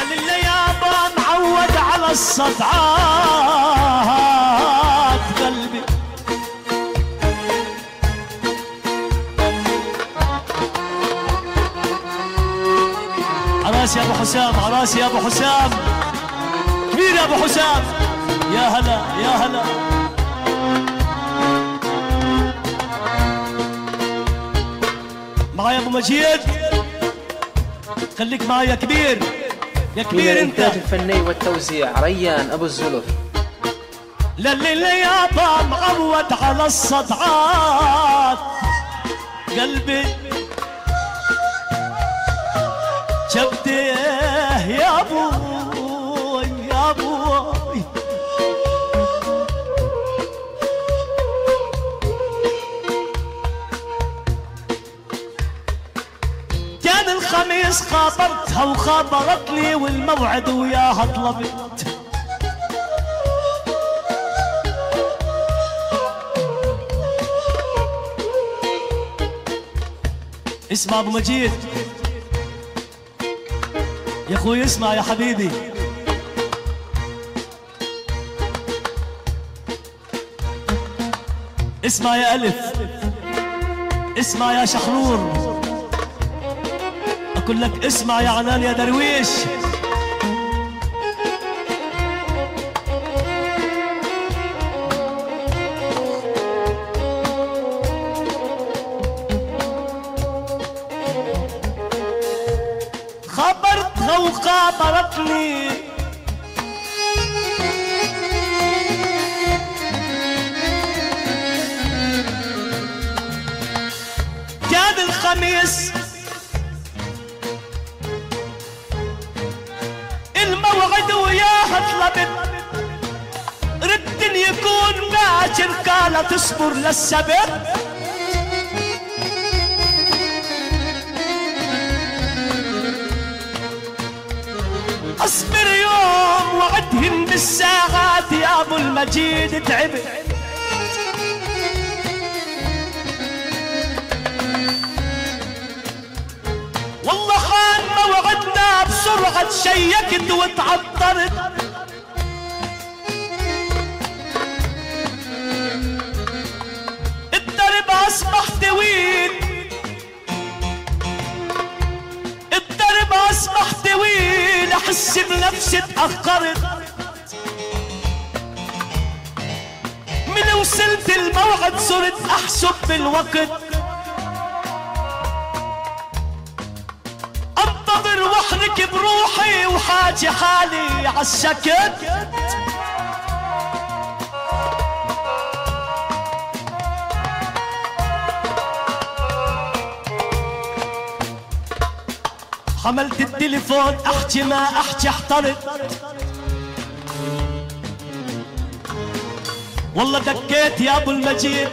للي يابا معود على الصدعات قلبي. عراسي يا ابو حسام، عراسي يا ابو حسام، كبير يا ابو حسام، يا هلا يا هلا. معايا ابو مجيد، خليك معايا يا كبير، يا كبير انت. الانتاج الفني والتوزيع ريان ابو الزلف. للي يابا معود على الصدعات قلبي جبته يا ابوي يا ابوي. كان الخميس خابرتها وخابرتني والموعد وياها طلبت. اسمع ابو مجيد يا اخوي، اسمع يا حبيبي. اسمع يا الف، اسمع يا شحرور، اقول لك اسمع يا عنان يا درويش. خبرتها وخابرتني كان الخميس الموعد وياها طلبت. رد يكون باكر قالت اصبر للسبت. اصبر يوم وعدهن بالساعات يا ابو المجيد تعبت. والله خان موعدنا بسرعة شيكت وتعطرت. الدرب اصبح طويل، الدرب اصبح طويل، احس بنفسي اتأخرت. من وصلت الموعد صرت احسب بالوقت. انتظر واحرك بروحي وحاجي حالي عالسكت. حملت التليفون احكي ما احكي احترت. والله دكيت يا ابو المجيد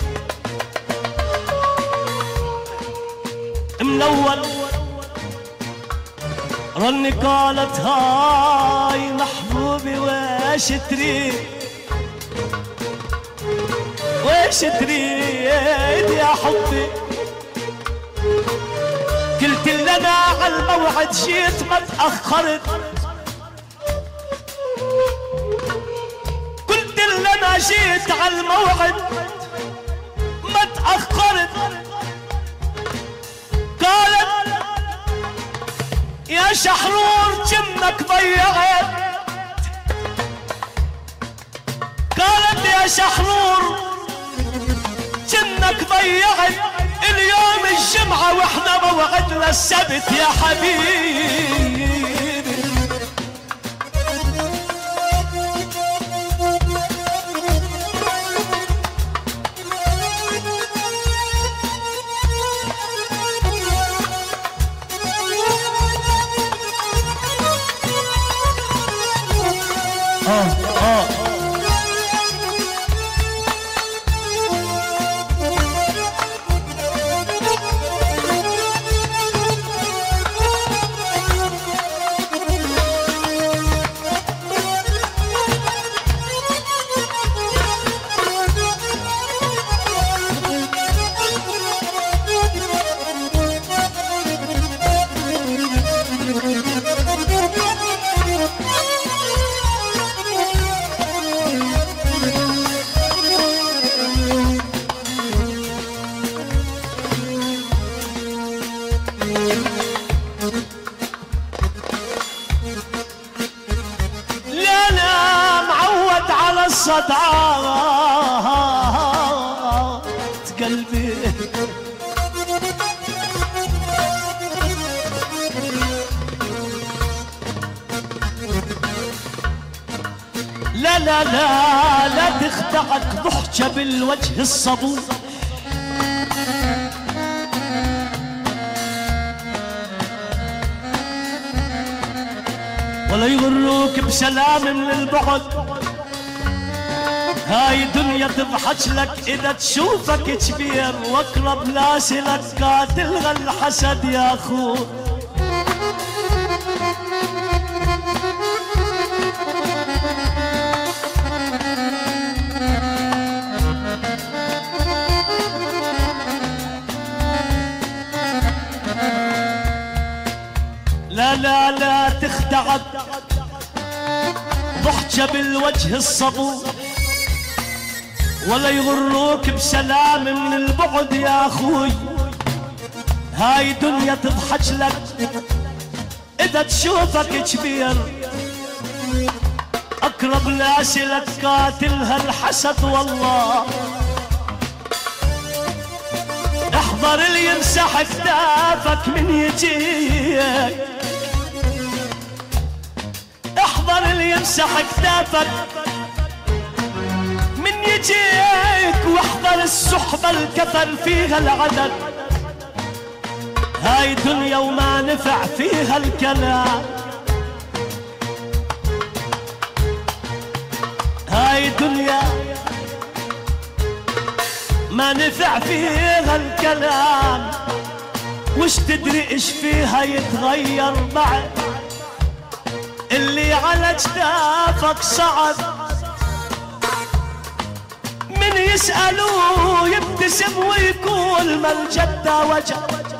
من اول رني قالت هاي محبوبي ويش تريد، ويش تريد يا حبي. قلت لنا على الموعد جيت ما تأخرت. قلت لنا جيت على الموعد ما تأخرت. قالت يا شحرور جنك ضيعت. قالت يا شحرور جنك ضيعت. اليوم الجمعة واحنا موعدنا السبت يا حبيبي. صدعات قلبي. لا لا لا لا تخدعك ضحكة بالوجه الصبور، ولا يغروك بسلام من البعد. هاي دنيا تضحك لك اذا تشوفك كبير، واقرب ناس لك قاتلها الحسد يا اخو. لا لا لا تخدعك ضحكة بالوجه الصبور، ولا يغروك بسلام من البعد يا اخوي. هاي دنيا تضحك لك اذا تشوفك كبير، اقرب ناس لك قاتلها الحسد والله. احضر اللي يمسح كتافك من يجيك، احضر اللي يمسح كتافك من يجيك، واحضر السحبة الكفن فيها العدد. هاي دنيا وما نفع فيها الكلام، هاي دنيا ما نفع فيها الكلام. وش تدري ايش فيها يتغير بعد اللي على جدافك صعد. من يسألوه يبتسم ويقول ما الجدة وجه.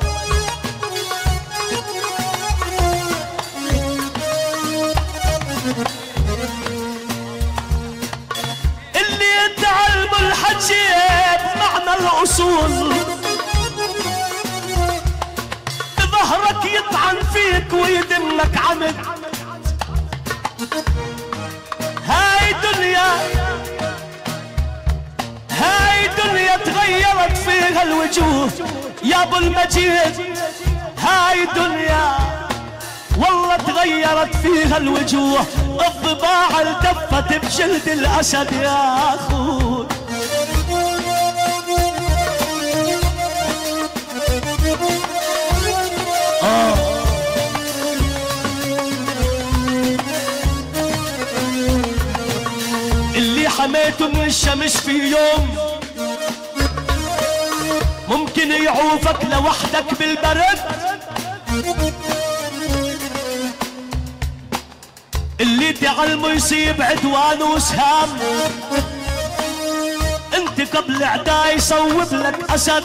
اللي يتعلموا الحكي بمعنى الأصول، بظهرك يطعن فيك ويدمك عمد. هاي دنيا، هاي دنيا تغيرت فيها الوجوه يا ابو المجيد. هاي دنيا والله تغيرت فيها الوجوه، الضباع التفت بجلد الاسد يا اخوي. اللي حميته من الشمس في يوم ممكن يعوفك لوحدك بالبرد. اللي تعلمه يصيب عدوان وسهام، انت قبل عدا يصوب لك اسد.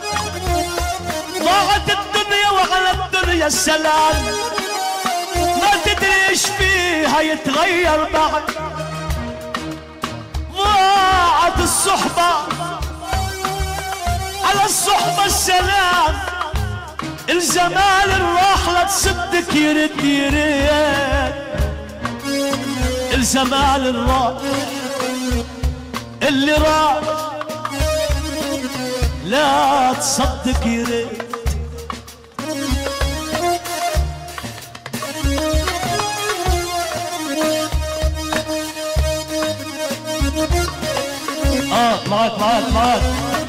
ضاعت الدنيا وعلى الدنيا السلام، ما تدري ايش فيها يتغير بعد. ضاعت الصحبة على الصحبة السلام، الزمان الراح لا تصدق يرد يرد. الزمان الراح اللي راح لا تصدق يرد. معاك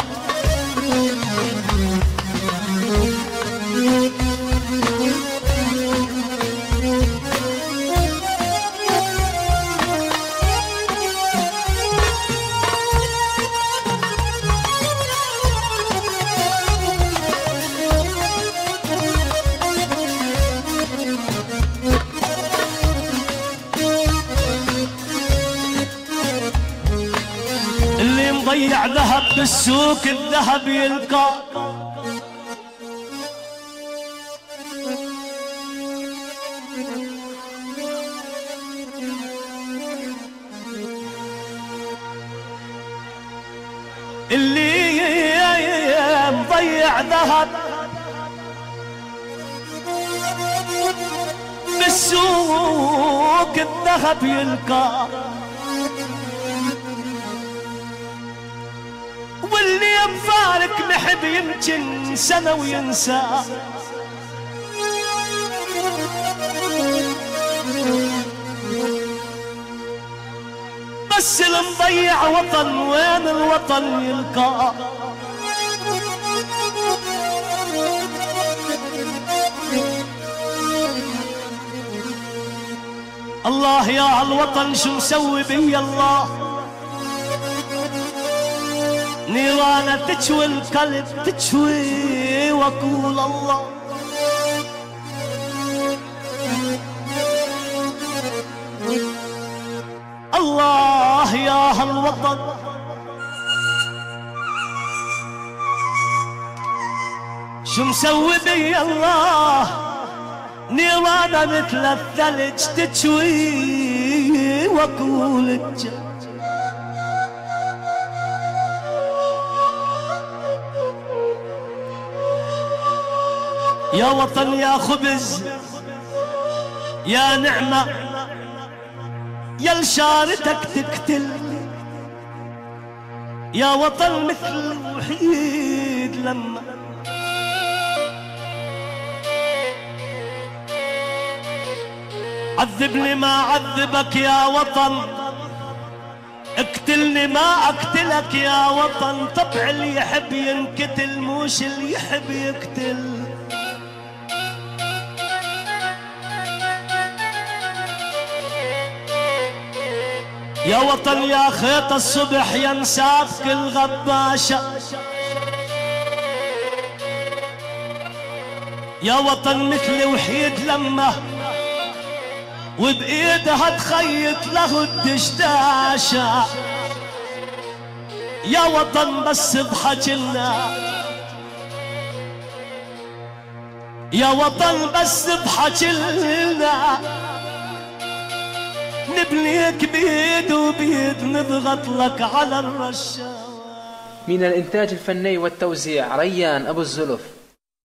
اللي مضيع ذهب بالسوق الذهب يلقى. اللي مضيع ذهب بالسوق الذهب يلقى. واللي ينفارق محب يمكن سنة وينسى. بس المضيع وطن وين الوطن يلقى. الله يا عالوطن شو مسوي بي الله. نيرانة تشوي القلب تشوي واقول الله. الله يا هالوطن شو مسوي بي الله. نيرانة مثل الثلج تشوي واقول الجد. يا وطن يا خبز يا نعمة يا لشارتك تقتل. يا وطن مثل الوحيد لما عذبني ما عذبك يا وطن. اقتلني ما اقتلك يا وطن. طبع اللي يحب ينقتل موش اللي يحب يقتل. يا وطن يا خيط الصبح ينساك الغباشة. يا وطن مثل وحيد لمه وبإيدها تخيط له الدشداشة. يا وطن بس بحجلنا. يا وطن بس بحجلنا. نبنيك بيد وبيد نضغط لك على الرشاوى. من الإنتاج الفني والتوزيع ريان أبو الزلف.